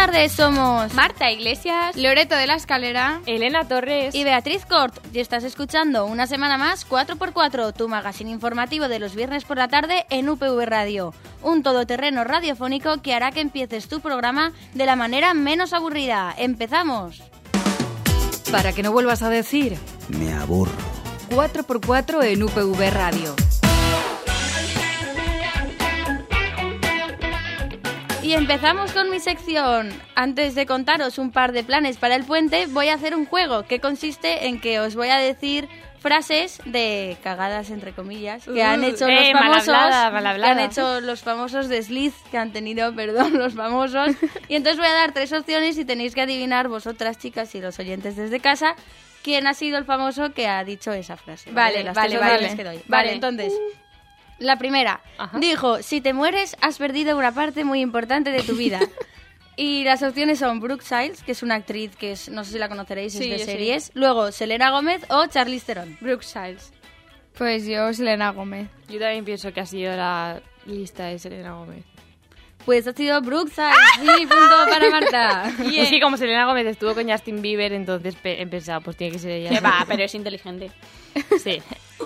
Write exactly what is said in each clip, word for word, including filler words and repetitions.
tardes, somos Marta Iglesias, Loreto de la Escalera, Elena Torres y Beatriz Cort. Y estás escuchando una semana más cuatro por cuatro, tu magazine informativo de los viernes por la tarde en U P V Radio. Un todoterreno radiofónico que hará que empieces tu programa de la manera menos aburrida. ¡Empezamos! Para que no vuelvas a decir me aburro. cuatro por cuatro en U P V Radio. Y empezamos con mi sección. Antes de contaros un par de planes para el puente, voy a hacer un juego que consiste en que os voy a decir frases de cagadas, entre comillas, que han hecho eh, los famosos, mal hablada, mal hablada. que han hecho los famosos desliz que han tenido, perdón, los famosos. Y entonces voy a dar tres opciones y tenéis que adivinar vosotras, chicas, y los oyentes desde casa, quién ha sido el famoso que ha dicho esa frase. Vale, De las vale, tres vale. opciones que doy. Vale, Vale. entonces... La primera, Ajá. dijo, si te mueres has perdido una parte muy importante de tu vida. Y las opciones son Brooke Shields, que es una actriz que es, no sé si la conoceréis, Sí, es de yo sí. series. Luego Selena Gómez o Charlize Theron. Brooke Shields. pues yo, Selena Gómez. Yo también pienso que ha sido la lista de Selena Gómez. Pues ha sido Brooke Shields. Sí, punto para Marta. Es que como Selena Gómez estuvo con Justin Bieber, entonces pe- he pensado, pues tiene que ser ella. Que va, pero es inteligente. Sí.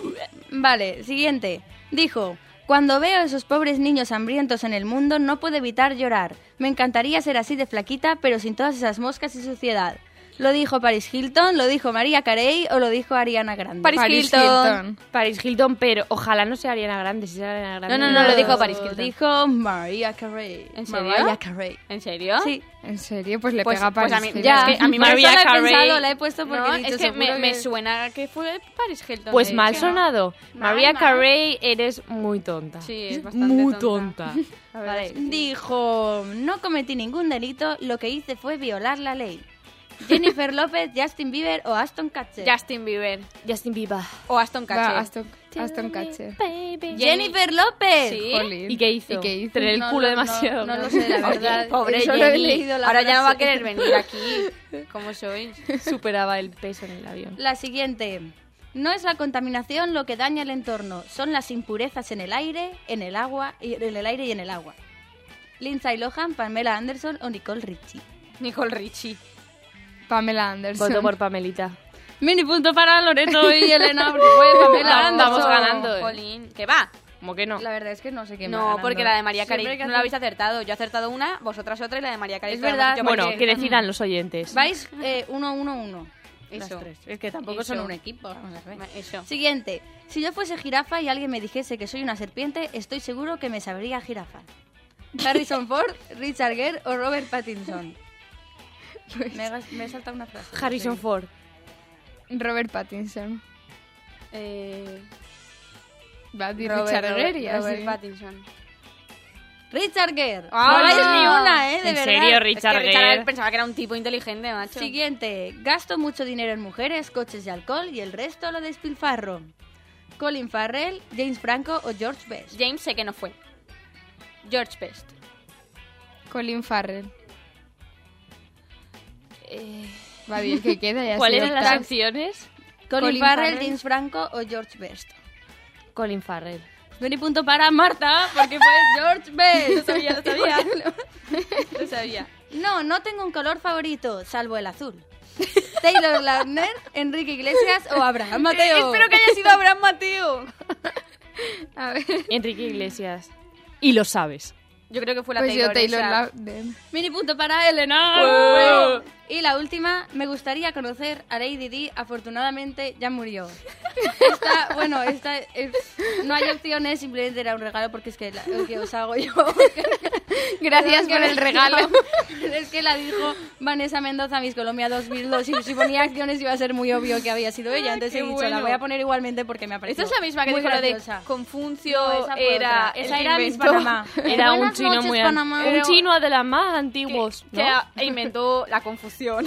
Vale, siguiente. Dijo, cuando veo a esos pobres niños hambrientos en el mundo no puedo evitar llorar. Me encantaría ser así de flaquita, pero sin todas esas moscas y suciedad. Lo dijo Paris Hilton, lo dijo Mariah Carey o lo dijo Ariana Grande. Paris, Paris Hilton. Hilton. Paris Hilton, pero ojalá no sea Ariana Grande. Si sea Ariana Grande. No, no, no, lo dijo Paris Hilton. Dijo Mariah Carey. ¿En serio? Mariah Carey. ¿En serio? Sí. ¿En serio? Pues le Pues- pega a pues Paris a mí- Hilton. Ya, Es que a mí por eso Mariah la he Carey- pensado, la he puesto porque No, he dicho es que me, seguro me que- suena que fue Paris Hilton. Pues de mal hecho. sonado. Mal, Mariah mal. Carey, eres muy tonta. Sí, es bastante Muy tonta. tonta. La verdad es que sí. Dijo, no cometí ningún delito, lo que hice fue violar la ley. Jennifer López, Justin Bieber o Aston Kutcher. Justin Bieber. Justin Bieber. O Aston Kutcher. Va, Aston, Aston Kutcher. Jennifer López. Sí. Jolín. ¿Y qué hizo? ¿Y qué hizo? Tener el No, culo no, demasiado. No, no lo sé, la Oye, verdad. pobre Solo he Jenny. leído la Ahora ya no va a frase. querer venir aquí. ¿Cómo sois? Superaba el peso en el avión. La siguiente. No es la contaminación lo que daña el entorno, son las impurezas en el aire, en el agua y en el aire y en el agua. Lindsay Lohan, Pamela Anderson o Nicole Richie. Nicole Richie. Pamela Anderson. Voto por Pamelita. Mini punto para Loreto y Elena porque fue Pamela Vamos, Anderson. vamos ganando. eh. Jolín. ¿Qué va? ¿Cómo que no? La verdad es que no sé qué No, porque la de María Siempre Carey que no hace- la habéis acertado. Yo he acertado una, vosotras otra y la de María Carey. Es la hemos verdad. dicho Bueno, porque- que decidan los oyentes. Vais eh, uno, uno, uno. Eso. Las tres. Es que tampoco Eso. son un equipo. Vamos a ver. Eso. Siguiente. Si yo fuese jirafa y alguien me dijese que soy una serpiente, estoy seguro que me sabría jirafa. Harrison Ford, Richard Gere o Robert Pattinson. Me, he gas- me he saltado una frase. Harrison Sí. Ford. Robert Pattinson. Eh, Va a decir Robert, Richard Robert- Gere y Robert así. Pattinson. Richard Gere. Ah. No hagáis ni una, ¿eh? De ¿En verdad. serio, Richard es que Richard Gere? pensaba que era un tipo inteligente, macho. Siguiente. Gasto mucho dinero en mujeres, coches y alcohol y el resto lo despilfarro. Colin Farrell, James Franco o George Best. James sé que no fue. George Best. Colin Farrell. Eh, Va bien que queda ya. ¿Cuáles sé eran las optar. opciones? Colin, Colin Farrell, Farrell. James Franco o George Best. Colin Farrell. Ven y punto para Marta, porque fue George Best. Lo sabía, lo sabía. Lo sabía. No, no tengo un color favorito, salvo el azul. Taylor Lautner, Enrique Iglesias o Abraham Mateo. Eh, espero que haya sido Abraham Mateo. A ver. Enrique Iglesias. Y lo sabes. Yo creo que fue la Pues Taylor. yo Taylor esa. Lautner. Mini punto para Elena. Wow. Y la última, me gustaría conocer a Lady Di, afortunadamente ya murió. Esta, bueno, esta es- no hay opciones, simplemente era un regalo porque es que la, el que os hago yo. Gracias Perdón, por que el me- regalo. no, es que la dijo Vanessa Mendoza, Miss Colombia dos mil dos, y si ponía acciones iba a ser muy obvio que había sido ella, entonces qué he dicho, bueno. la voy a poner igualmente porque me ha Esta parecido es la misma que muy dijo lo de graciosa. Confuncio No, esa fue era otra. el Esa que era Miss inventó- Panamá. Era un Buenas chino noches, muy Panamá. antiguo. Un Era- chino de las más que, antiguos. que ¿no? a- inventó la confusión.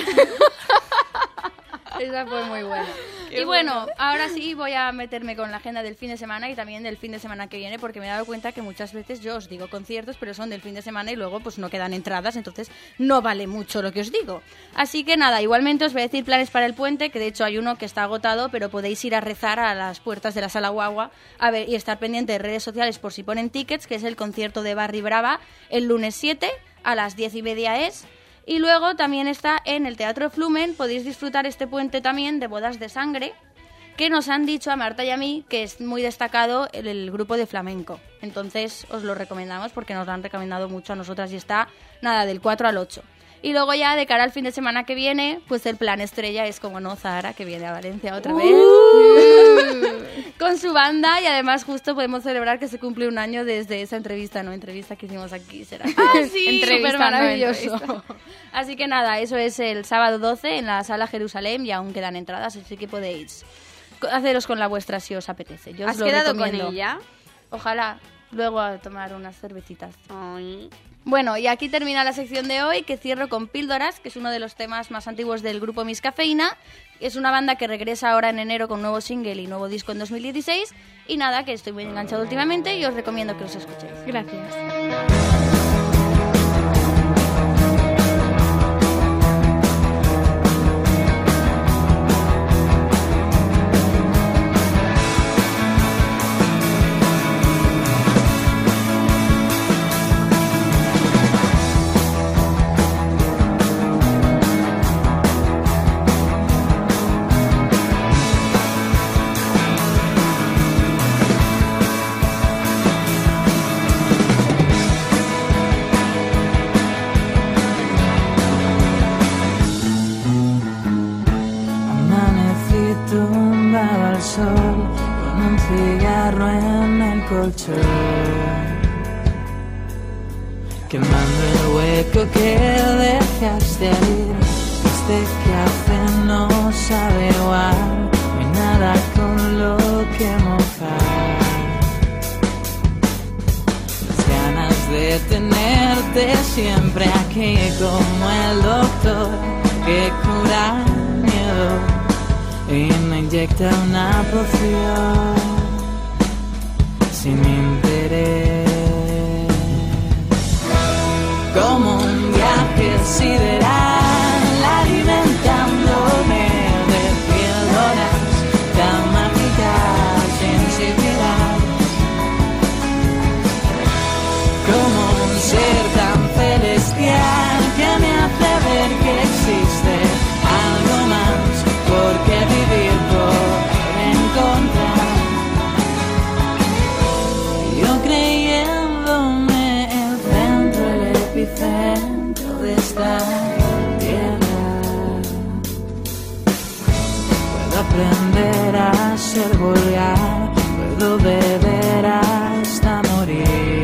Esa fue muy buena. Qué Y bueno, ahora sí voy a meterme con la agenda del fin de semana y también del fin de semana que viene, porque me he dado cuenta que muchas veces yo os digo conciertos, pero son del fin de semana y luego pues no quedan entradas, entonces no vale mucho lo que os digo. Así que nada, igualmente os voy a decir planes para el puente, que de hecho hay uno que está agotado, pero podéis ir a rezar a las puertas de la Sala Guagua a ver, y estar pendiente de redes sociales por si ponen tickets, que es el concierto de Barry Brava el lunes siete a las diez y media es. Y luego también está en el Teatro Flumen, podéis disfrutar este puente también de Bodas de Sangre, que nos han dicho a Marta y a mí que es muy destacado el, el grupo de flamenco. Entonces os lo recomendamos porque nos lo han recomendado mucho a nosotras y está, nada, del cuatro al ocho. Y luego ya de cara al fin de semana que viene, pues el plan estrella es, como no, Zahara, que viene a Valencia otra vez con su banda, y además justo podemos celebrar que se cumple un año desde esa entrevista, no entrevista que hicimos aquí, será Ah, sí, Entrevista, súper no maravilloso. entrevista. Así que nada, eso es el sábado doce en la Sala Jerusalén y aún quedan entradas, así que podéis co- haceros con la vuestra si os apetece. Yo os ¿Has lo quedado recomiendo. con ella? Ojalá luego a tomar unas cervecitas. Ay. Bueno, y aquí termina la sección de hoy, que cierro con Píldoras, que es uno de los temas más antiguos del grupo Miss Cafeína. Es una banda que regresa ahora en enero con nuevo single y nuevo disco en dos mil dieciséis. Y nada, que estoy muy enganchado últimamente y os recomiendo que los escuchéis. Gracias. Amanecí tumbado al sol con un cigarro en el colchón, quemando el hueco que dejaste ir. Este que hace no sabe igual, no hay nada con lo que mojar. Las ganas de tenerte siempre aquí como el doctor que cura y me inyecta una poción sin interés, como un viaje sideral, alimentándome de píldoras tan mágicas, sensibilidad, como un ser tan celestial que me hace ver que existe algo más por qué vivir, por encontrar. Yo creyéndome el centro, el epicentro de esta tierra, puedo aprender a ser vulgar, puedo beber hasta morir.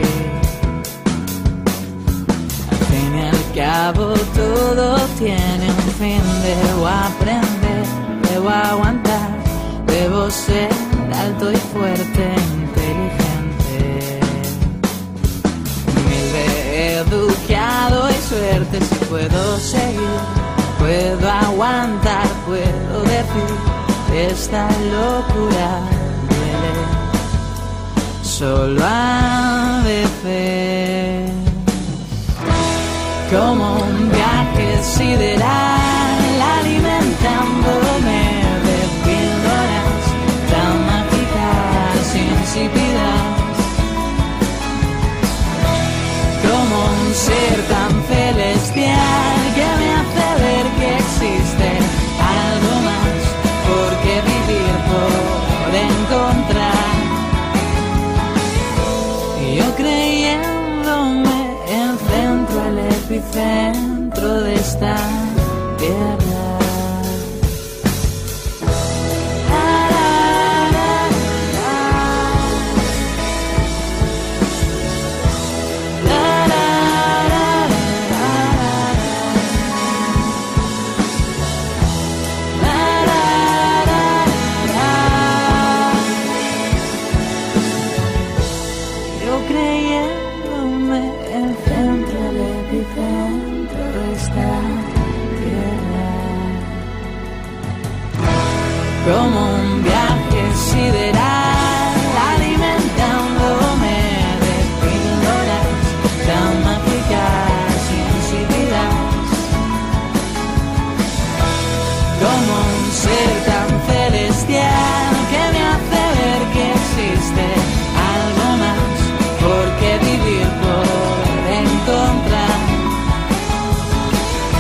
Al fin y al cabo todo tiene un fin, debo aprender, debo aguantar, debo ser alto y fuerte, inteligente, humilde, educado y suerte. Si puedo seguir, puedo aguantar, puedo decir, esta locura duele solo a veces, como un viaje sideral, alimentándome de píldoras tan mágicas, insípidas, como un ser tan celestial que me hace ver que existe algo más por qué vivir, por encontrar. Y yo creyéndome el centro, el epicentro de esta tierra. Yo creyéndome el centro, el epicentro de esta tierra, como un viaje sideral, alimentándome de píldoras tan mágicas, insípidas, como un ser tan celestial que me hace ver que existe algo más por qué vivir, por encontrar.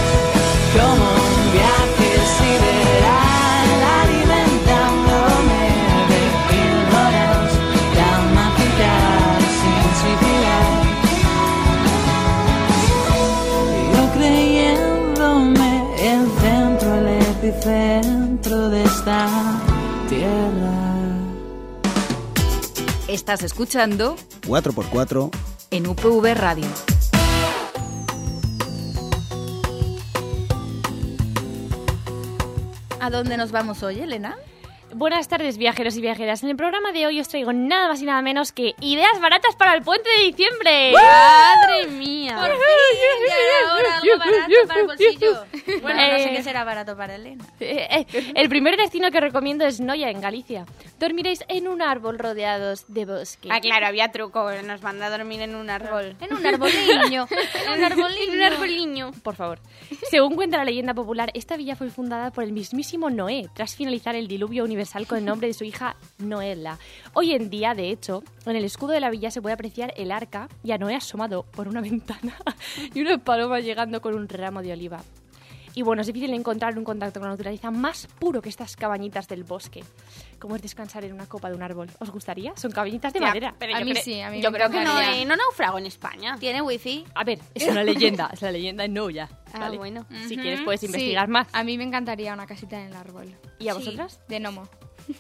centro de esta tierra. Estás escuchando cuatro por cuatro en U P V Radio. ¿A dónde nos vamos hoy, Elena? Buenas tardes, viajeros y viajeras. En el programa de hoy os traigo nada más y nada menos que ideas baratas para el puente de diciembre. ¡Madre mía! Por fin, ya era hora, algo barato para el bolsillo. Bueno, no sé Eh, qué será barato para Elena. Eh, eh, El primer destino que recomiendo es Noia, en Galicia. Dormiréis en un árbol rodeados de bosque. Ah, claro, había truco. Nos manda a dormir en un árbol. En un arboliño. En un arboliño. En un arboliño. Por favor. Según cuenta la leyenda popular, esta villa fue fundada por el mismísimo Noé, tras finalizar el diluvio universal con el nombre de su hija Noela. Hoy en día, de hecho, en el escudo de la villa se puede apreciar el arca y a Noé asomado por una ventana y una paloma llegando con un ramo de oliva. Y bueno, es difícil encontrar un contacto con la naturaleza más puro que estas cabañitas del bosque. Como es descansar en una copa de un árbol. ¿Os gustaría? Son cabañitas de Ya, madera. pero A yo mí cre- sí, a mí Yo me creo que no, encantaría. eh, no naufrago en España. ¿Tiene wifi? A ver, es una leyenda, es la leyenda de Noia. Ah, ¿vale? bueno. Si Ujú. quieres puedes Sí, investigar más. A mí me encantaría una casita en el árbol. ¿Y a Sí. vosotras? De gnomo.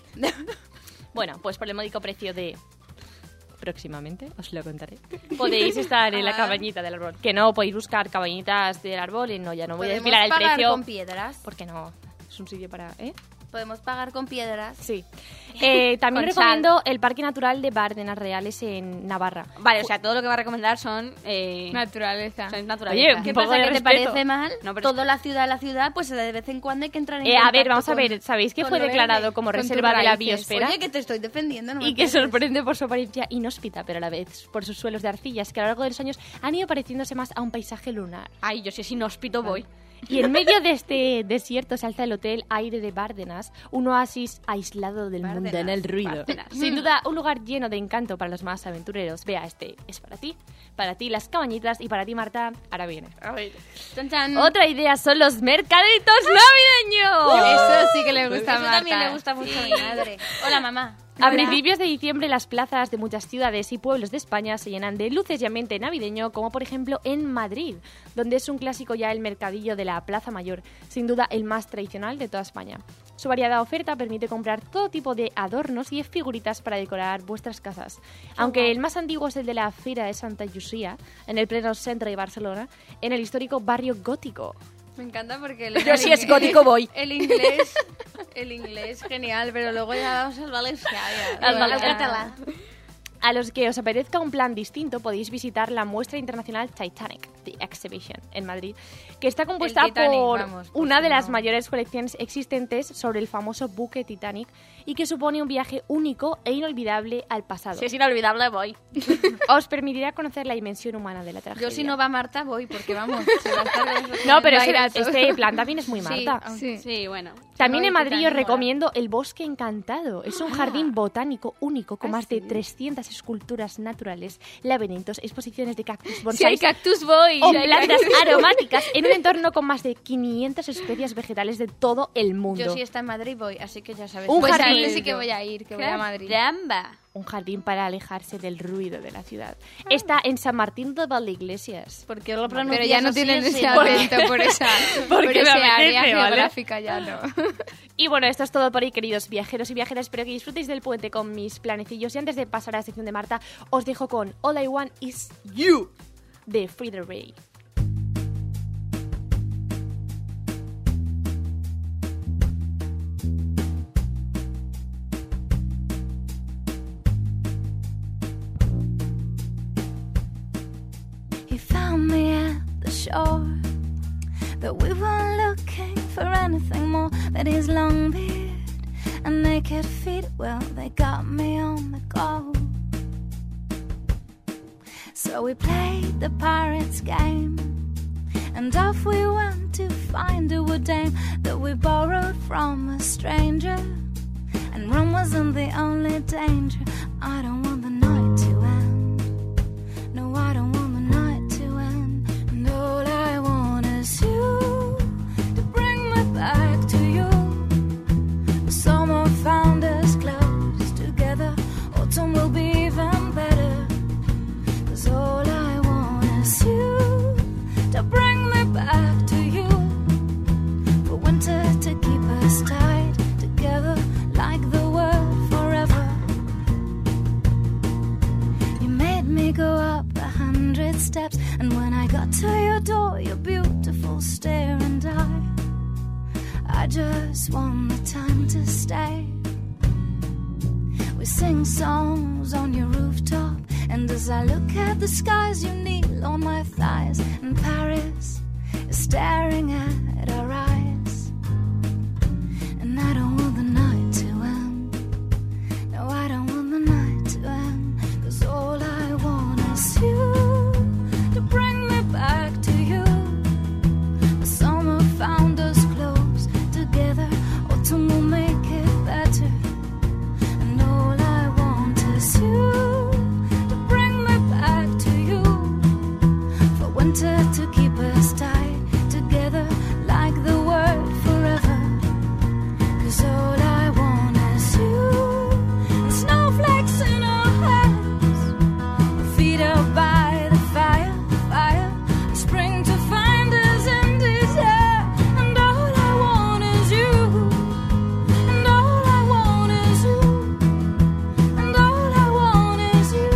Bueno, pues por el módico precio de... próximamente, os lo contaré. Podéis estar en la Ah. cabañita del árbol. Que no, podéis buscar cabañitas del árbol y no, ya no voy a ¿Podemos desvelar el pagar precio. con piedras? Porque no, es un sitio para... ¿eh? Podemos pagar con piedras. Sí. Eh, también Con recomiendo el Parque Natural de Bárdenas Reales en Navarra. Vale, o sea, todo lo que va a recomendar son... Eh, Naturaleza. son naturaleza. Oye, ¿Qué un poco pasa? de ¿Que te respeto. parece mal? No, pero es Toda la ciudad, la ciudad, pues de vez en cuando hay que entrar en Eh, a ver, contacto vamos a con- ver, ¿sabéis que con fue lo declarado verde? como Con tus reserva de la raíces. biosfera? Oye, que te estoy defendiendo, no me Y que pegues. sorprende por su apariencia inhóspita, pero a la vez por sus suelos de arcillas, que a lo largo de los años han ido pareciéndose más a un paisaje lunar. Ay, yo si es inhóspito voy. Y en medio de este desierto se alza el Hotel Aire de Bárdenas, un oasis aislado del mundo en el ruido. Bárdenas. Sin duda, un lugar lleno de encanto para los más aventureros. Vea, este es para ti, para ti las cabañitas y para ti, Marta, ahora viene. Chan, chan. Otra idea son los mercaditos navideños. Eso sí que le gusta a Eso Marta. también le gusta mucho a mi madre. Hola, mamá. A principios de diciembre las plazas de muchas ciudades y pueblos de España se llenan de luces y ambiente navideño, como por ejemplo en Madrid, donde es un clásico ya el mercadillo de la Plaza Mayor, sin duda el más tradicional de toda España. Su variada oferta permite comprar todo tipo de adornos y figuritas para decorar vuestras casas. Aunque el más antiguo es el de la Fira de Santa Llucia, en el pleno centro de Barcelona, en el histórico barrio gótico. Me encanta porque... Yo si es gótico voy. El inglés, el inglés, genial, pero luego ya vamos al valenciano. Al Al valenciano. catalán. A los que os apetezca un plan distinto, podéis visitar la muestra internacional Titanic, The Exhibition, en Madrid, que está compuesta El Titanic, por vamos, por una si de las no. mayores colecciones existentes sobre el famoso buque Titanic y que supone un viaje único e inolvidable al pasado. Si es inolvidable voy. Os permitirá conocer la dimensión humana de la tragedia. Yo si no va Marta voy, porque vamos, se va a estar de- No, pero Va a ese- ir a todo. este plan también es muy Sí, Marta. aunque- Sí. Sí, bueno. También No, en el Madrid os Titanic mola. recomiendo el Bosque Encantado. Es un jardín botánico único con ¿Ah, más de sí? trescientas esculturas naturales, laberintos, exposiciones de cactus, Si hay bonsáis cactus voy. o si hay plantas cactus- aromáticas en un entorno con más de quinientas especies vegetales de todo el mundo. Yo si está en Madrid voy, así que ya sabes. Un Pues a jardín. mí sí que voy a ir, que voy a Madrid. Caramba. Un jardín para alejarse del ruido de la ciudad. Está en San Martín de Valdeiglesias. Porque lo Pero ya no tienen ese Porque acento por esa, por Porque me esa apetece, área ¿vale? geográfica, ya no. Y bueno, esto es todo por hoy, queridos viajeros y viajeras. Espero que disfrutéis del puente con mis planecillos. Y antes de pasar a la sección de Marta, os dejo con All I Want Is You de Frida Ray. He found me at the shore, but we weren't looking for anything more than his long beard and naked feet. Well, they got me on the go. So we played the pirate's game, and off we went to find a wood dame that we borrowed from a stranger. And rum wasn't the only danger. I don't want the night to end. No, I don't want the night to end. And all I want is you to bring me back to you. The summer found us close together. Autumn will be even better. 'Cause all I want is you to bring me back to you. For winter to keep I just want the time to stay. We sing songs on your rooftop, and as I look at the skies, you kneel on my thighs, and Paris is staring at our eyes. And I don't want the night to end. No, I don't want the night to end, 'cause all I want is you to bring me back to you. The summer found us close together, autumn will make it better. And all I want is you to bring me back to you. For winter to keep us tight together like the word forever. 'Cause all I want is you and snowflakes in our hands, our feet up by the fire, fire, and spring to find us in desert. And all I want is you, and all I want is you, and all I want is you.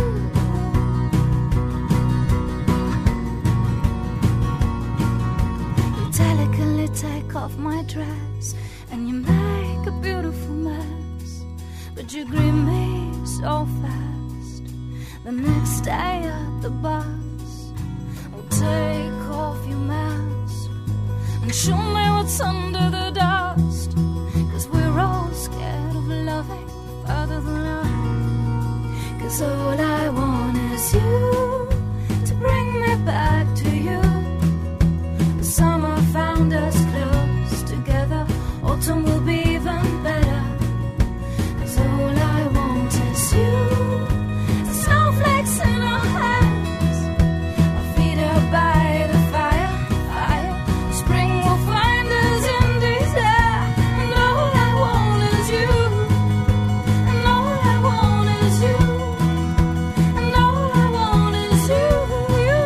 You delicately take off my dress, and you make a beautiful mess, but you greet me so fast. The next day at the bus, we'll take off your mask and show me what's under the dust. 'Cause we're all scared of loving further than love. 'Cause all I want is you to bring me back to you. The summer found us close together, autumn will be even better. 'Cause all I want is you, the snowflakes in our hands, our feet up by the fire, fire. Spring will find us in desert. And all I want is you, and all I want is you, and all I want is you, you,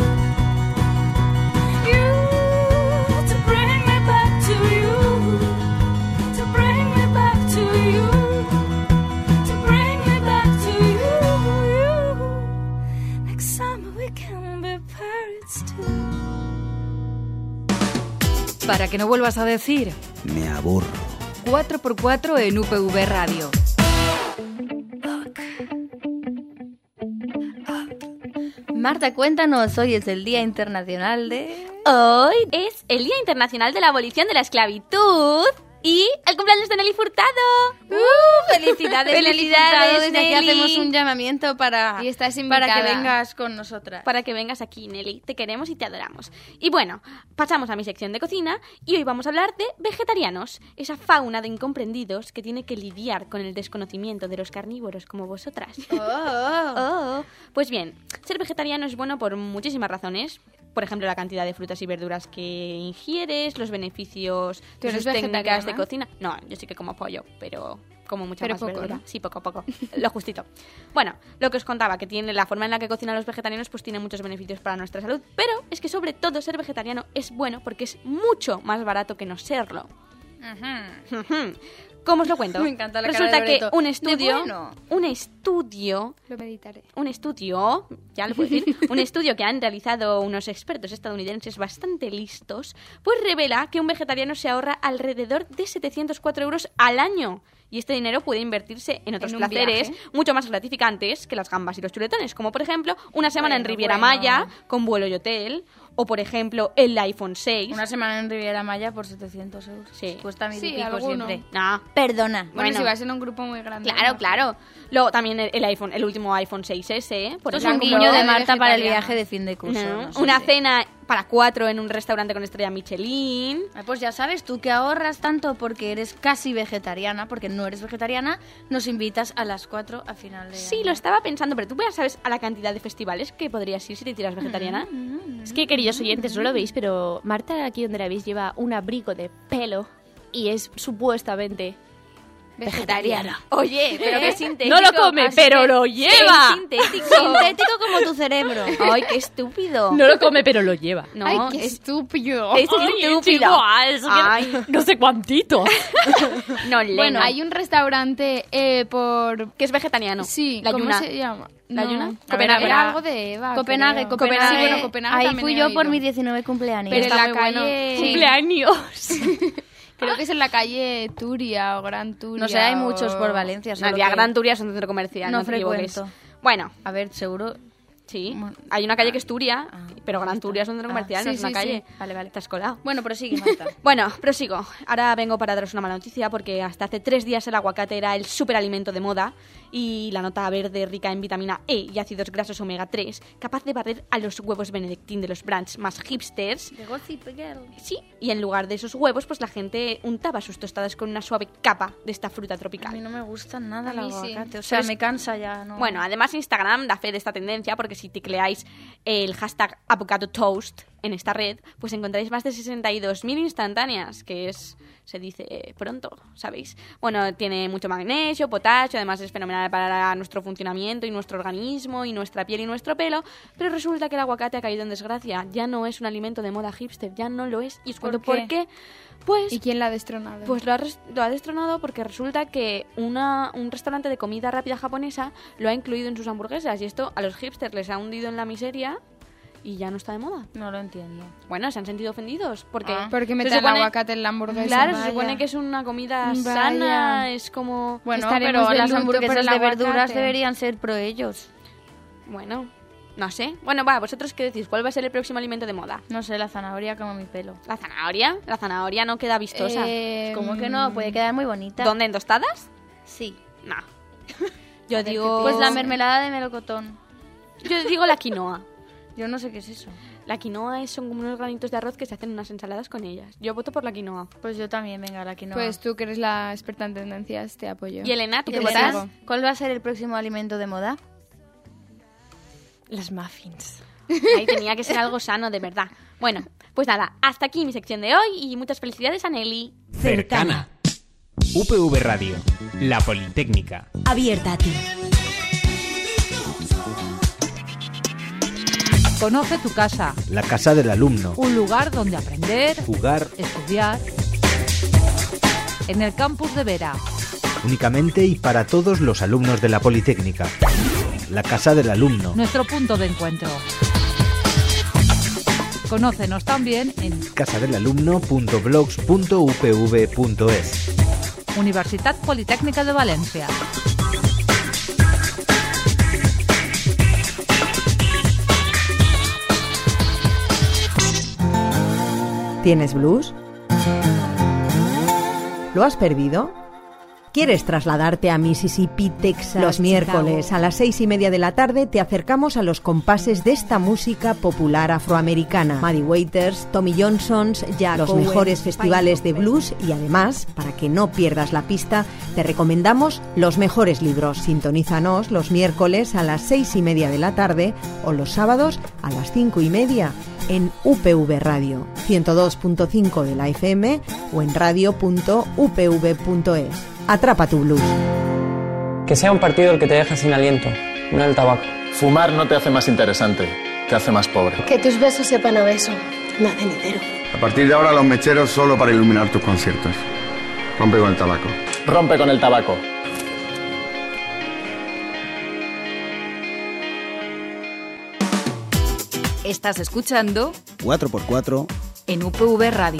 you, to bring me back to you, to bring me back to you, to bring me back to you, you. Next summer we can be pirates too. Para que no vuelvas a decir Me aburro. cuatro por cuatro en U P V Radio. Marta, cuéntanos, hoy es el Día Internacional de... Hoy es el Día Internacional de la Abolición de la Esclavitud y el cumpleaños de Nelly Furtado. ¡Uh! ¡Felicidades, Felicidades, desde aquí Nelly! hacemos un llamamiento para, Y estás para que invitada. vengas con nosotras. Para que vengas aquí, Nelly. Te queremos y te adoramos. Y bueno, pasamos a mi sección de cocina y hoy vamos a hablar de vegetarianos, esa fauna de incomprendidos que tiene que lidiar con el desconocimiento de los carnívoros como vosotras. Oh, oh. Oh, pues bien, ser vegetariano es bueno por muchísimas razones. Por ejemplo, la cantidad de frutas y verduras que ingieres, los beneficios ¿Tú de eres sus técnicas vegetariana? de cocina. No, yo sí que como pollo, pero como mucha Pero más poco, verdura. ¿no? Sí, poco a poco. Lo justito. Bueno, lo que os contaba, que tiene la forma en la que cocinan los vegetarianos, pues tiene muchos beneficios para nuestra salud. Pero es que sobre todo ser vegetariano es bueno porque es mucho más barato que no serlo. Ujú. Ujú. ¿Cómo os lo cuento? Me encanta la cara Resulta de que Loreto. un De estudio, bueno. un estudio Lo meditaré. un estudio, ya lo puedo decir, un estudio que han realizado unos expertos estadounidenses bastante listos, pues revela que un vegetariano se ahorra alrededor de setecientos cuatro euros al año. Y este dinero puede invertirse en otros En un placeres viaje. mucho más gratificantes que las gambas y los chuletones, como por ejemplo una semana en Bueno, Riviera bueno. Maya con vuelo y hotel, o por ejemplo el iPhone seis. Una semana en Riviera Maya por setecientos euros. Sí. Cuesta mil Sí, y pico alguno. siempre. No, Perdona. Bueno, Bueno. si vas en un grupo muy grande. claro, ¿no? claro. Luego también el, el iPhone, el último iPhone seis ese, por Esto es ejemplo. un guiño de de Marta para el vegetarianos. viaje de fin de curso. No, no sé una si- cena para cuatro en un restaurante con estrella Michelin. Ah, pues ya sabes, tú que ahorras tanto porque eres casi vegetariana, porque no eres vegetariana, nos invitas a las cuatro a final de Sí, año. lo estaba pensando, pero tú ya sabes a la cantidad de festivales que podrías ir si te tiras vegetariana. Es que, queridos oyentes, no lo veis, pero Marta, aquí donde la veis, lleva un abrigo de pelo y es supuestamente vegetariana. Oye, pero qué sintético. No lo come, así pero que- lo lleva. Qué sintético. Sintético como tu cerebro. Ay, qué estúpido. No lo come, pero lo lleva. No, Ay, qué es, estúpido. es Ay, estúpido. igual, eso que- Ay, No sé cuántito. no, Lena. Bueno, hay un restaurante eh, por... que es vegetariano. Sí, la ¿cómo Yuna. se llama? ¿La No. Yuna? A ver, Copenhague. era algo de Eva. Copenhague, creo. Copenhague. Sí, bueno, Copenhague Ahí también fui he yo oído. por mi diecinueve cumpleaños. Pero en Está la muy bueno. calle... Sí. Cumpleaños. Creo que es en la calle Turia o Gran Turia. No sé, hay muchos o- por Valencia. No, solo el día que Gran Turia es un centro comercial, no, No te equivoques. frecuento. Bueno, A ver, seguro... sí, Bueno, hay una calle que es Turia, ah, pero ahí Gran está. Turia es un centro Ah, comercial, sí, no es una sí, calle. sí. Vale, vale, te has colado. Bueno, prosigue, Marta. Bueno, prosigo. Ahora vengo para daros una mala noticia porque hasta hace tres días el aguacate era el superalimento de moda y la nota verde rica en vitamina E y ácidos grasos omega tres, capaz de barrer a los huevos Benedictín de los brands más hipsters. The Gossip Girl. Sí, y en lugar de esos huevos, pues la gente untaba sus tostadas con una suave capa de esta fruta A tropical. mí no me gusta nada A el mí sí. aguacate. O sea, Pero es- me cansa ya, ¿no? Bueno, además Instagram da fe de esta tendencia porque si tecleáis el hashtag avocado toast en esta red, pues encontráis más de sesenta y dos mil instantáneas, que es, se dice pronto, ¿sabéis? Bueno, tiene mucho magnesio, potasio, además es fenomenal para nuestro funcionamiento y nuestro organismo y nuestra piel y nuestro pelo, pero resulta que el aguacate ha caído en desgracia, ya no es un alimento de moda hipster, ya no lo es. Y os cuento ¿Por por qué? qué. Pues ¿Y quién la ha destronado? pues lo ha, res- lo ha destronado porque resulta que una, un restaurante de comida rápida japonesa lo ha incluido en sus hamburguesas y esto a los hipsters les ha hundido en la miseria y ya no está de moda. No lo entiendo. Bueno, se han sentido ofendidos porque... Ah. ¿Por qué se meten el supone- aguacate en la hamburguesa? Claro, se Vaya. supone que es una comida Vaya. sana, es como... Bueno, Estaremos pero de las luto hamburguesas por el de verduras aguacate. deberían ser pro ellos. Bueno, no sé. Bueno, va, ¿vosotros qué decís? ¿Cuál va a ser el próximo alimento de moda? No sé, la zanahoria como mi pelo. ¿La zanahoria? La zanahoria no queda vistosa. Eh, ¿Cómo que no? Puede quedar muy bonita. ¿Dónde? ¿En tostadas? Sí. No. Yo digo... Pues la mermelada de melocotón. Yo digo la quinoa. Yo no sé qué es eso. La quinoa es, son como unos granitos de arroz que se hacen unas ensaladas con ellas. Yo voto por la quinoa. Pues yo también, venga, la quinoa. Pues tú que eres la experta en tendencias, te apoyo. ¿Y Elena, tú ¿Y qué Elena, votas? ¿cuál va a ser el próximo alimento de moda? Las muffins. Ahí tenía que ser algo sano, de verdad. Bueno, pues nada, hasta aquí mi sección de hoy y muchas felicidades a Nelly. Cercana. U P V Radio, la Politécnica. Abierta a ti. Conoce tu casa, La casa del alumno. un lugar donde aprender, Jugar estudiar. En el campus de Vera. únicamente y para todos los alumnos de la Politécnica. La casa del alumno. Nuestro punto de encuentro. Conócenos también en casadelalumno punto blogs punto u p v punto es. Universitat Politécnica de Valencia. ¿Tienes blues? ¿Lo has perdido? ¿Quieres trasladarte a Mississippi, Texas? Los miércoles a las seis y media de la tarde te acercamos a los compases de esta música popular afroamericana. Muddy Waters, Tommy Johnson's, Jack Los Owens, mejores festivales de blues y además, para que no pierdas la pista, te recomendamos los mejores libros. Sintonízanos los miércoles a las seis y media de la tarde o los sábados a las cinco y media en U P V Radio, ciento dos punto cinco de la F M o en radio punto u p v punto es. Atrapa tu blues. Que sea un partido el que te deja sin aliento, no el tabaco. Fumar no te hace más interesante, te hace más pobre. Que tus besos sepan a beso, no hacen dinero. A partir de ahora los mecheros solo para iluminar tus conciertos. Rompe con el tabaco. Rompe con el tabaco. Estás escuchando cuatro por cuatro en U P V Radio.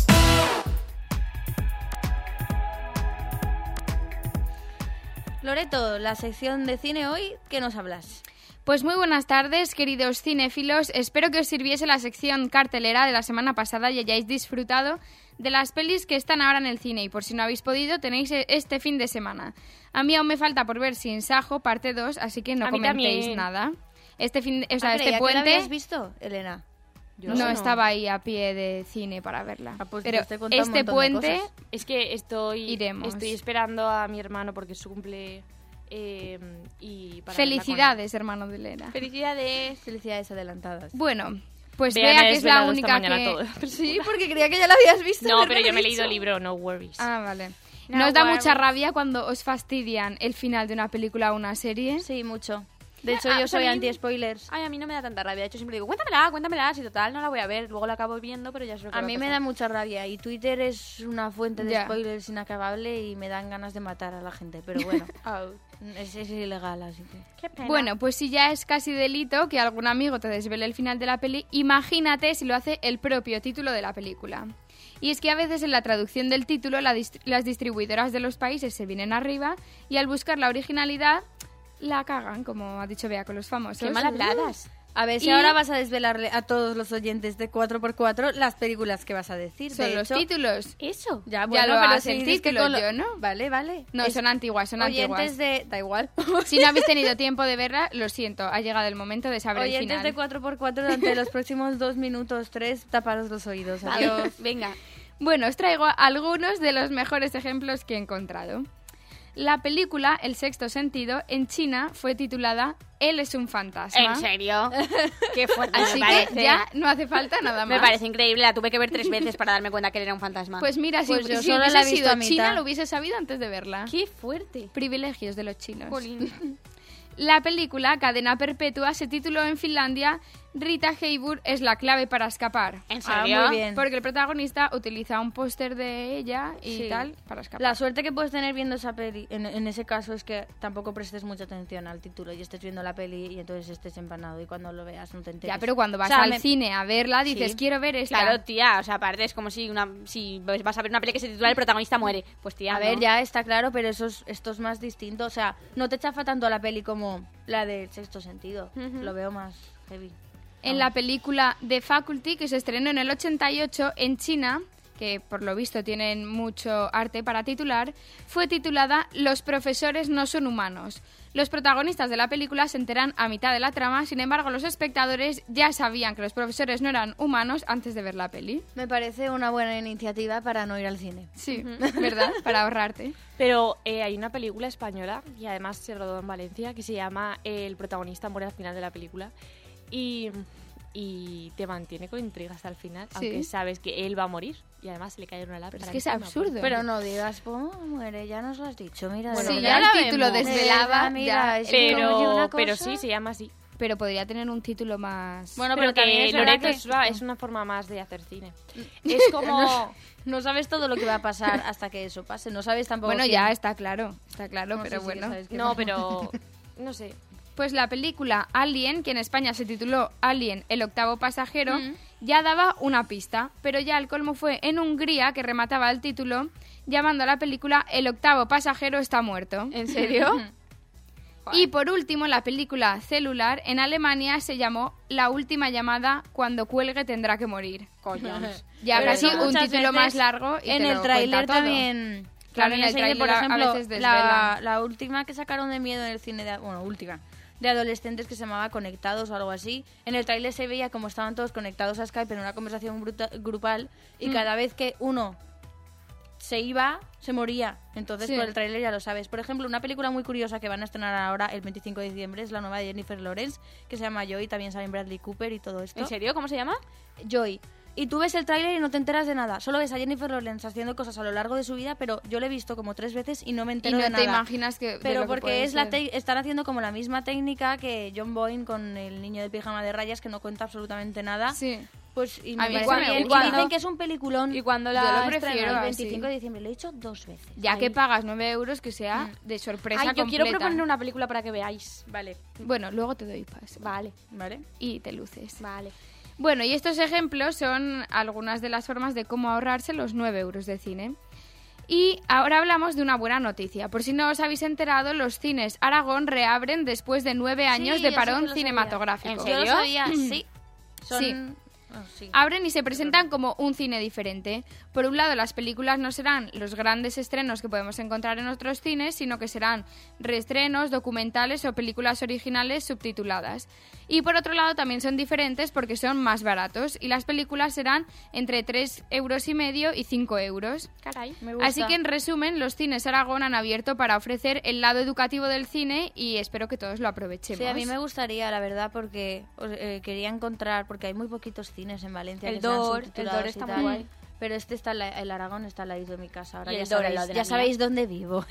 Loreto, la sección de cine hoy, ¿qué nos hablas? Pues muy buenas tardes, queridos cinéfilos. Espero que os sirviese la sección cartelera de la semana pasada y hayáis disfrutado de las pelis que están ahora en el cine. Y por si no habéis podido, tenéis este fin de semana. A mí aún me falta por ver Sin Sajo, parte dos, así que no A mí comentéis también. nada. Este fin, o sea, Ah, este creía que puente... la habías visto, Elena? Yo no, no. estaba ahí a pie de cine para verla. Ah, pues pero entonces te he contado un este montón de puente cosas. Es que estoy, iremos. estoy esperando a mi hermano porque es su cumple eh, y para Felicidades, hermano de Elena. Felicidades. Felicidades adelantadas. Bueno, pues Bea, me vea he que es la desvelado esta única mañana que... todo. Sí, porque creía que ya la habías visto. No, haberme pero yo me he dicho. leído el libro, no worries. Ah, vale. No ¿No os da worries. mucha rabia cuando os fastidian el final de una película o una serie? Sí, mucho. De hecho, Ah, yo soy también- anti-spoilers. Ay, a mí no me da tanta rabia. De hecho, siempre digo, cuéntamela, cuéntamela. Si total, no la voy a ver. Luego la acabo viendo, pero ya sé lo que A va mí me pasar. da mucha rabia y Twitter es una fuente de Ya. spoilers inacabable y me dan ganas de matar a la gente, pero bueno, es, es ilegal, así que... Qué pena. Bueno, pues si ya es casi delito que algún amigo te desvele el final de la peli, imagínate si lo hace el propio título de la película. Y es que a veces en la traducción del título la dist- las distribuidoras de los países se vienen arriba y al buscar la originalidad la cagan, como ha dicho Bea con los famosos. ¡Qué mal habladas! A ver si Y- ahora vas a desvelarle a todos los oyentes de cuatro por cuatro las películas que vas a decir. Son de los hecho. títulos. Eso. Ya, bueno, lo pero hace si el dices que título, con lo- yo no. Vale, vale. No, Es- son antiguas, son oyentes antiguas. de... Da igual. Si no habéis tenido tiempo de verla, lo siento, ha llegado el momento de saber el Oyentes final. de cuatro por cuatro durante los próximos dos minutos, tres, taparos los oídos. Adiós. Venga. Bueno, os traigo algunos de los mejores ejemplos que he encontrado. La película El sexto sentido en China fue titulada Él es un fantasma. ¿En serio? Qué fuerte. Así me que parece. ya no hace falta nada más. Me parece increíble, la tuve que ver tres veces para darme cuenta que él era un fantasma. Pues mira, si, Pues yo si solo hubiese la he visto sido a mitad. china, lo hubiese sabido antes de verla. ¡Qué fuerte! Privilegios de los chinos. Jolín. La película Cadena Perpetua se tituló en Finlandia Rita Hayworth es la clave para escapar. ¿En Ah, serio? muy bien. Porque el protagonista utiliza un póster de ella y Sí. tal para escapar. La suerte que puedes tener viendo esa peli, en, en ese caso, es que tampoco prestes mucha atención al título y estés viendo la peli y entonces estés empanado y cuando lo veas no te enteres. Ya, pero cuando vas O sea, al me- cine a verla dices, Sí. quiero ver esta. Claro, tía, o sea, aparte es como si una si vas a ver una pelea que se titula El protagonista muere. Pues tía, A ver, no. ya está claro, pero eso es, esto es más distinto. O sea, no te chafa tanto la peli como la del sexto sentido. Ujú. Lo veo más heavy. En la película The Faculty, que se estrenó en el ochenta y ocho en China, que por lo visto tienen mucho arte para titular, fue titulada Los profesores no son humanos. Los protagonistas de la película se enteran a mitad de la trama, sin embargo los espectadores ya sabían que los profesores no eran humanos antes de ver la peli. Me parece una buena iniciativa para no ir al cine. Sí, ¿verdad? Para ahorrarte. Pero eh, hay una película española, y además se rodó en Valencia, que se llama El protagonista muere al final de la película. Y, y te mantiene con intriga hasta el final, Sí. aunque sabes que él va a morir. Y además se le cae una lámpara. es que es encima, absurdo. pues. Pero no digas, ¿cómo muere? Ya nos lo has dicho, mira. Bueno, de sí, verdad. ya el título vemos. desvelaba, De verdad, ya, mira, es que como oye Pero, una pero cosa- sí, se llama así. Pero podría tener un título más... Bueno, pero pero, también que es verdad Loreto que- es, una, es una forma más de hacer cine. Es como... No, no sabes todo lo que va a pasar hasta que eso pase. No sabes tampoco. Bueno, quién- ya está claro, está claro, No, pero sí, sí, bueno. sabes que No, pero... No sé. Pues la película Alien, que en España se tituló Alien, el octavo pasajero, ya daba una pista, pero ya el colmo fue en Hungría, que remataba el título, llamando a la película El octavo pasajero está muerto. ¿En serio? Y por último, la película Celular, en Alemania se llamó La última llamada, cuando cuelgue tendrá que morir. Coñones. Ya Pero casi eso un muchas título veces más largo y en te el lo tráiler cuenta todo. también. Claro, también en el se dice, tráiler por a- a ejemplo, veces la, desvelan. la última que sacaron de miedo en el cine, de, bueno, última, de adolescentes que se llamaba Conectados o algo así. En el tráiler se veía como estaban todos conectados a Skype en una conversación bruta- grupal y Mm. cada vez que uno se iba, se moría. Entonces, Sí. por el tráiler ya lo sabes. Por ejemplo, una película muy curiosa que van a estrenar ahora el veinticinco de diciembre es la nueva de Jennifer Lawrence, que se llama Joy, también salen Bradley Cooper y todo esto. ¿En serio? ¿Cómo se llama? Joy. Y tú ves el tráiler y no te enteras de nada. Solo ves a Jennifer Lawrence haciendo cosas a lo largo de su vida, pero yo lo he visto como tres veces y no me Y entero no de te nada. imaginas que... de Pero lo que porque puede es la ser. te- están haciendo como la misma técnica que John Boyne con el niño de pijama de rayas que no cuenta absolutamente nada. Sí. Pues y A me mí parece cuando- bien. y Y cuando- dicen que es un peliculón. Y cuando Yo la lo Estrena prefiero el así. veinticinco de diciembre. Lo he dicho dos veces. Ya Ahí. que pagas nueve euros, que sea de sorpresa Ay, yo quiero completa. proponer una película para que veáis. Vale, Bueno, luego te doy paso. Vale, vale. Y te luces. vale. Bueno, y estos ejemplos son algunas de las formas de cómo ahorrarse los nueve euros de cine. Y ahora hablamos de una buena noticia. Por si no os habéis enterado, los cines Aragón reabren después de nueve años Sí, de eso sí parón lo sabía. cinematográfico. ¿En Yo serio? lo sabía, sí. Son... Sí. Ah, sí. Abren y se presentan como un cine diferente. Por un lado, las películas no serán los grandes estrenos que podemos encontrar en otros cines, sino que serán reestrenos, documentales o películas originales subtituladas. Y por otro lado, también son diferentes porque son más baratos y las películas serán entre tres euros y medio y cinco euros. Caray. Me gusta. Así que, en resumen, los cines Aragón han abierto para ofrecer el lado educativo del cine y espero que todos lo aprovechemos. Sí, a mí me gustaría, la verdad, porque eh, quería encontrar, porque hay muy poquitos cines en Valencia. El que sean Dor, el subtitulados Dor y está tal. muy guay. Pero este está, en la- el Aragón está al lado de mi casa. Ahora Y ya el Dor al sabéis, lado de ya la sabéis mía. dónde vivo.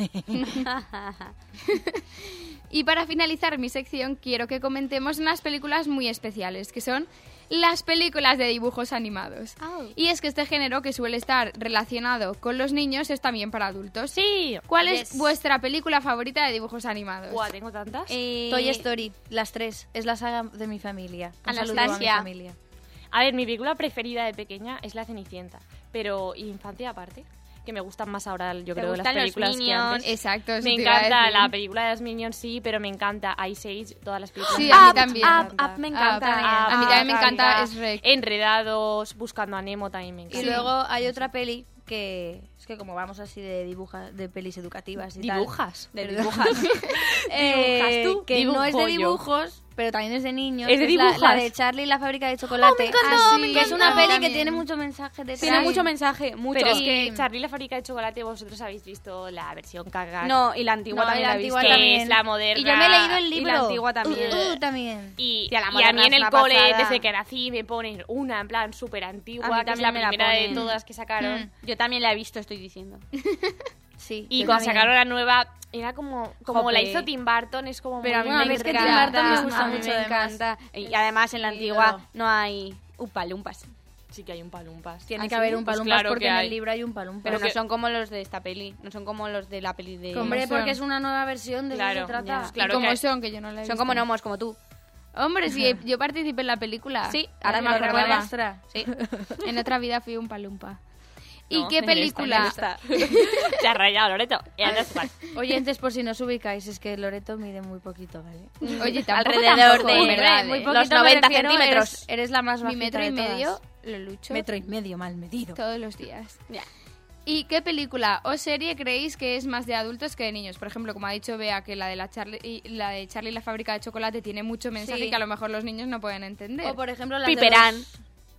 Y para finalizar mi sección, quiero que comentemos unas películas muy especiales, que son las películas de dibujos animados. Oh. Y es que este género, que suele estar relacionado con los niños, es también para adultos. Sí. ¿Cuál Yes. es vuestra película favorita de dibujos animados? Buah, tengo tantas. Eh, Toy Story, las tres. Es la saga de mi familia. Un saludo a mi Anastasia. familia. A ver, mi película preferida de pequeña es La Cenicienta. pero infancia aparte. Que me gustan más ahora, yo ¿Te creo, las gustan los películas que Minions? antes. Exacto, eso Me te iba a encanta decir. la película de los Minions, sí, pero me encanta Ice Age, todas las películas. Sí, de a mí Up, también. Up, Up, Up, me Up encanta. también. Up, A mí también me Up, encanta Up. Shrek. Enredados, Buscando a Nemo también me encanta. Y luego hay otra peli que es que como vamos así de dibujas, de pelis educativas y tal. ¿Dibujas? De Perdón. dibujas. Eh, ¿Dibujas tú? que no es de Dibujo yo. dibujos, pero también es de niños. ¿Es de la- dibujas? La, de Charlie y la fábrica de chocolate. Oh, me encanta, Ah, me sí, que es encanta. una peli También. que tiene mucho mensaje detrás. Tiene mucho mensaje, mucho. Pero es Sí. que Charlie y la fábrica de chocolate, vosotros habéis visto la versión cagada. No, y la antigua No, también y la la he antigua visto. también. Que es la moderna. Y yo me he leído el Y libro. la antigua también. Uh, uh, también. Y, Tía, la y a moderna mí en es el una cole, pasada. desde que nací, me ponen una, en plan, súper antigua, A mí que es también la me la primera de ponen. todas que sacaron. Yo también la he visto, estoy diciendo. Sí. Y yo cuando también. sacaron la nueva, era como, como la Jope. hizo Tim Burton, es como Pero a mí muy me Bueno, es que encanta. Tim Burton me gusta a mí mucho, me además. encanta. Y además en la Sí, antigua pero- no hay upalumpas. Sí que hay un palumpas. Tiene ¿Ah, que sí? haber un Pues palumpas claro porque que en hay. el libro hay un palumpas. Pero Porque- no son como los de esta peli, no son como los de la peli de... Hombre, ¿Cómo porque son? es una nueva versión de Claro, eso se trata. ya. Claro ¿Y cómo que- son? Que yo no la he Son visto. como gnomos, como tú. Hombre, sí, yo participé en la película. Sí, ahora Ay, me lo acordaba. recuerdas. Sí. En otra vida fui un palumpa. ¿Y No, qué en esta, película? en esta. Te has rayado, Loreto. Ya no es igual. Oyentes, por si no os ubicáis, es que Loreto mide muy poquito, ¿vale? Oye, tampoco, Alrededor tampoco, de- en verdad, muy ¿eh? poquito los me noventa refiero, centímetros. Eres, eres la más Mi bajita metro y de todas. medio lo lucho Metro y medio mal medido. todos los días. Ya. ¿Y qué película o serie creéis que es más de adultos que de niños? Por ejemplo, como ha dicho Bea, que la de, la Charlie, y la de Charlie y la fábrica de chocolate tiene mucho mensaje Sí. que a lo mejor los niños no pueden entender. O por ejemplo la Piperán. de los...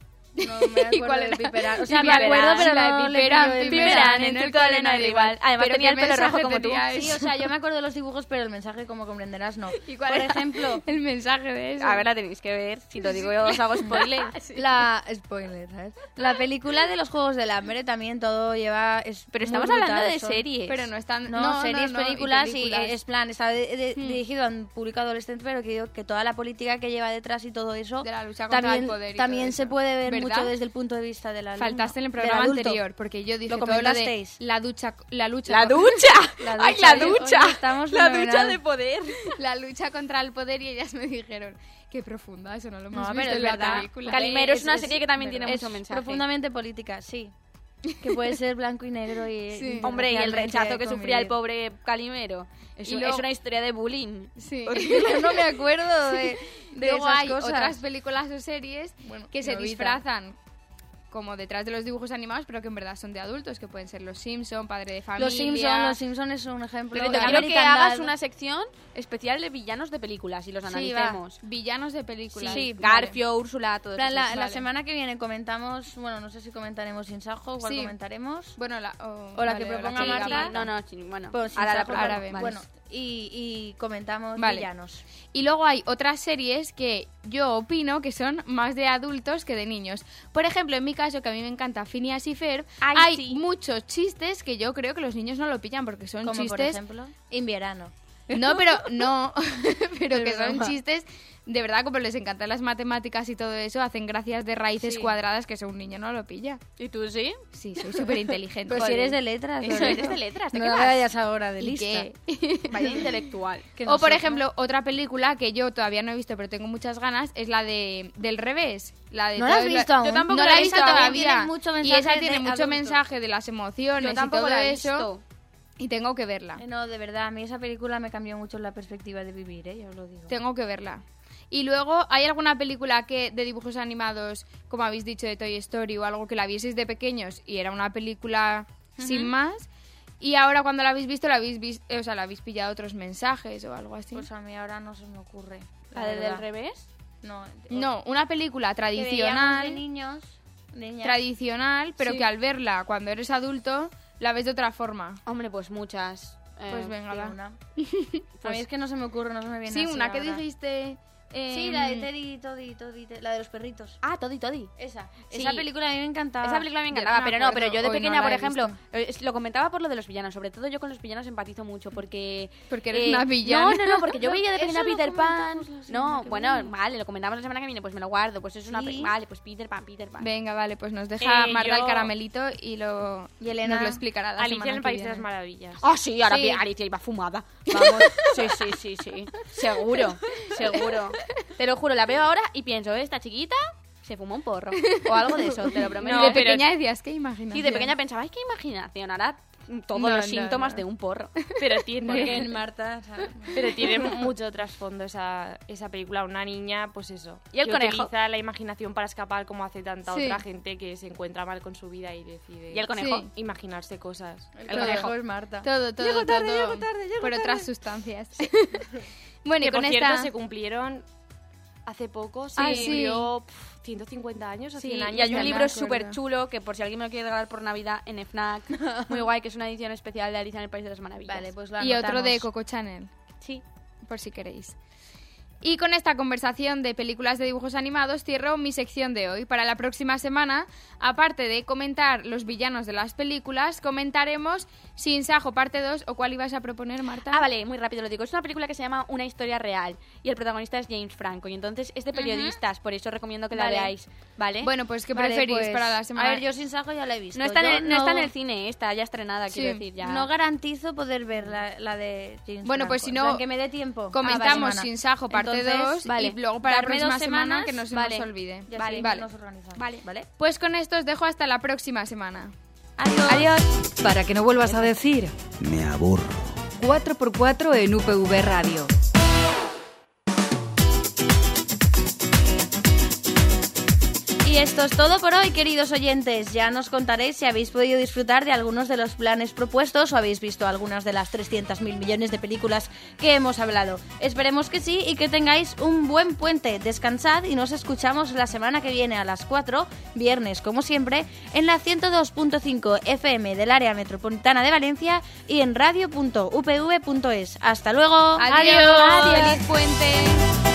No me ¿Y acuerdo cuál del era? Piperán. O sea, Sí, me acuerdo, Piperán, pero la de no le Piperán, pillo el Piperán, mensaje. en el cole no era igual. Además Pero tenía ¿qué el pelo rojo mensaje como tú. tenía Sí, eso? o sea, yo me acuerdo de los dibujos, pero el mensaje, como comprenderás, no. ¿Y cuál Por era ejemplo, el mensaje de eso? A ver, la tenéis que ver. Si lo digo yo os hago spoiler. la... Spoiler, ¿sabes? La película de los Juegos del Hambre también todo lleva... Es Pero muy estamos hablando brutal, de son- series. Pero no están... No, series, no, y películas, y películas. es plan, está de- de- Hmm. dirigido a un público adolescente, pero que digo que toda la política que lleva detrás y todo eso De la lucha contra también, el poder y también todo se eso. puede ver ¿Verdad? mucho desde el punto de vista del alumno. Faltaste en el del programa adulto. anterior, porque yo dije Lo todo lo de comentasteis. la ducha... La lucha... ¡La con- ducha! La ¡Ay, ducha, la hoy- ducha! hoy estamos La fenomenal. ducha de poder. la lucha contra el poder y ellas me dijeron, qué profunda, eso no lo hemos No, visto pero es en la verdad. película. Calimero es, Es- una es- serie que también tiene Es mucho mensaje. profundamente política, sí. Que puede ser blanco y negro y... Sí. Hombre, y el rechazo que sufría el pobre. pobre Calimero. Es, Y un- luego- es una historia de bullying. Sí. Yo no me acuerdo de, de Luego esas hay cosas. otras películas o series Bueno, que se novita. disfrazan como detrás de los dibujos animados, pero que en verdad son de adultos, que pueden ser Los Simpson, Padre de Familia... Los Simpsons, Los Simpsons es un ejemplo. Pero te quiero que American hagas Dad. una sección especial de villanos de películas y los Sí, analicemos. Villanos de películas. Sí, Garfio, Úrsula, todo Plan, eso. la, la vale. semana que viene comentamos, bueno, no sé si comentaremos sin Sajo, igual Sí. comentaremos. Bueno, la, o, O la que vale, proponga diga Marta. No, no, sí, bueno. Pues sin ahora la Sajo, propongo. ahora vemos. bueno, y, y comentamos Vale. villanos. Y luego hay otras series que yo opino que son más de adultos que de niños. Por ejemplo, en mi caso, que a mí me encanta Phineas y Ferb, Ay, hay sí. muchos chistes que yo creo que los niños no lo pillan porque son Como por chistes... ejemplo, Invierno. No, pero no, pero que Es son broma. chistes, de verdad, como les encantan las matemáticas y todo eso, hacen gracias de raíces Sí. cuadradas que eso un niño no lo pilla. ¿Y tú sí? Sí, soy súper inteligente. Pues si eres de letras. Eso, Loreto. eres de letras, ¿de No qué me vas? vayas ahora de ¿Y lista. qué? Vaya intelectual. Que O por nosotros- ejemplo, otra película que yo todavía no he visto, pero tengo muchas ganas, es la de del revés. La de ¿No la has todo- visto aún? Yo tampoco No, la he esa visto también todavía. tiene mucho y mensaje esa tiene de mucho adulto. mensaje de las emociones Yo tampoco y todo la he eso. visto. Y tengo que verla. Eh, No, de verdad, a mí esa película me cambió mucho la perspectiva de vivir, ¿eh? Yo os lo digo. Tengo que verla. Y luego, ¿hay alguna película que de dibujos animados, como habéis dicho, de Toy Story o algo que la vieseis de pequeños y era una película sin más? Y ahora cuando la habéis visto, la habéis visto, o sea, la habéis pillado otros mensajes o algo así. Pues a mí ahora no se me ocurre. ¿La de verdad. del revés? No, No, una película que veíamos de tradicional, niños, niñas. tradicional, pero Sí. que al verla cuando eres adulto la ves de otra forma. Hombre, pues muchas. Eh, Pues venga, Sí, va. una. A mí es que no se me ocurre, no se me viene Sí, así una que ahora. dijiste... Sí, em, la de Teddy, Toddy, Toddy, Te- la de los perritos. Ah, Toddy Toddy. Esa. Sí. Esa película a mí me encantaba. Esa película me Yo encantaba, no me pero no, pero acuerdo. yo de Hoy no pequeña, la por he ejemplo, visto. eh, es- lo comentaba por lo de los villanos, sobre todo yo con los villanos empatizo mucho porque... Porque eres una villana. No, no, no, porque yo veía de Eso pequeña lo Peter Pan. comentamos la semana No, que bueno, viene. vale, lo comentamos la semana que viene, pues me lo guardo, pues es una... Sí. pe- Vale, pues Peter Pan, Peter Pan. Venga, vale, pues nos deja Eh, Marta yo- el caramelito y, lo, Y Elena- nos lo explicará la Alicia semana en el que País de viene. las Maravillas. Ah, sí, ahora Sí. vi- Alicia iba fumada. Vamos, sí, sí, sí, sí. Seguro, seguro. Te lo juro, la veo ahora y pienso, ¿eh? Esta chiquita Se fumó un porro. O algo de eso, te lo prometo. No, de pequeña decías, qué imaginación. Sí, de pequeña pensaba, ay, qué imaginación, ahora todos No, los no, síntomas no. de un porro. Pero tiene... Porque en Marta... ¿sabes? Pero tiene mucho trasfondo esa, esa película. Una niña, pues eso. Y el que conejo. utiliza la imaginación para escapar, como hace tanta Sí. otra gente que se encuentra mal con su vida y decide Y el conejo. Sí. imaginarse cosas. El Todo. conejo es Marta. Todo, todo, Llego tarde, todo. llego tarde, llego por tarde. otras sustancias. Bueno, Que y con por cierto esta... se cumplieron hace poco, se Ah, cumplió pf, ciento cincuenta años o Sí, cien años. y hay un de libro Ana. súper chulo que por si alguien me lo quiere regalar por Navidad en FNAC, muy guay, que es una edición especial de Alicia en el País de las Maravillas. Vale, pues lo Y otro de anotamos. Coco Chanel, Sí. por si queréis. Y con esta conversación de películas de dibujos animados cierro mi sección de hoy. Para la próxima semana, aparte de comentar los villanos de las películas, comentaremos Sin Sajo parte dos, o cuál ibas a proponer, Marta. Ah, vale, muy rápido lo digo. Es una película que se llama Una historia real y el protagonista es James Franco y entonces es de periodistas, por eso recomiendo que la Vale. veáis, ¿vale? Bueno, pues ¿qué Vale, preferís pues, para la semana? A ver, yo Sin Sajo ya la he visto. no está, Yo en el, no está en el cine, está ya estrenada, Sí. quiero decir, ya. No garantizo poder ver la, la de James Bueno, pues Franco. si En no, plan, que me dé tiempo. Comentamos Ah, vale. Sin Sajo parte Entonces, dos vale. y luego para la Darme próxima dos semana semanas, que no se vale. nos olvide. Ya Vale, sí, vale. nos organizamos. Vale. ¿Vale? Pues con esto os dejo hasta la próxima semana. Adiós. Adiós. Para que no vuelvas a decir Me aburro. cuatro por cuatro en U P V Radio. Y esto es todo por hoy, queridos oyentes. Ya nos contaréis si habéis podido disfrutar de algunos de los planes propuestos o habéis visto algunas de las trescientos mil millones de películas que hemos hablado. Esperemos que sí y que tengáis un buen puente. Descansad y nos escuchamos la semana que viene a las cuatro, viernes como siempre, en la ciento dos punto cinco F M del área metropolitana de Valencia y en radio punto u p v punto es. ¡Hasta luego! Adiós. Feliz puente.